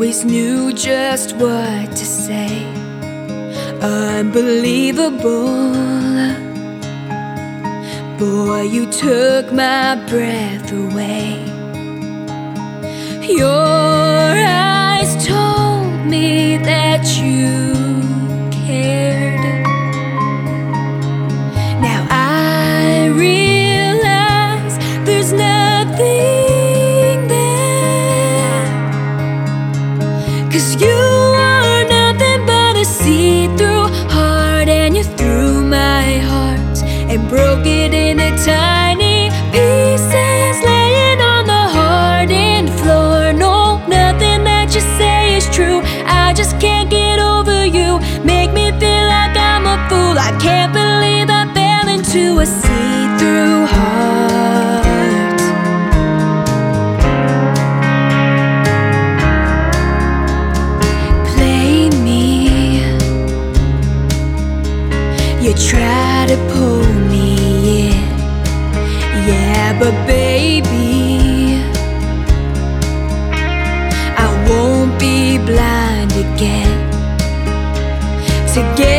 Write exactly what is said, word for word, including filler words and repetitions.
always knew just what to say. Unbelievable. Boy, you took my breath away. Your eyes told me that you cared. Now I realize there's nothing there, 'cause you are nothing but a see-through heart, and you threw my heart and broke it into tiny pieces, laying on the hardened floor. No, nothing that you say is true. I just can't get over you. Make me feel like I'm a fool. I can't believe I fell into a see-through heart. Play me. You try to pull me in, yeah, but baby, I won't be blind again. Together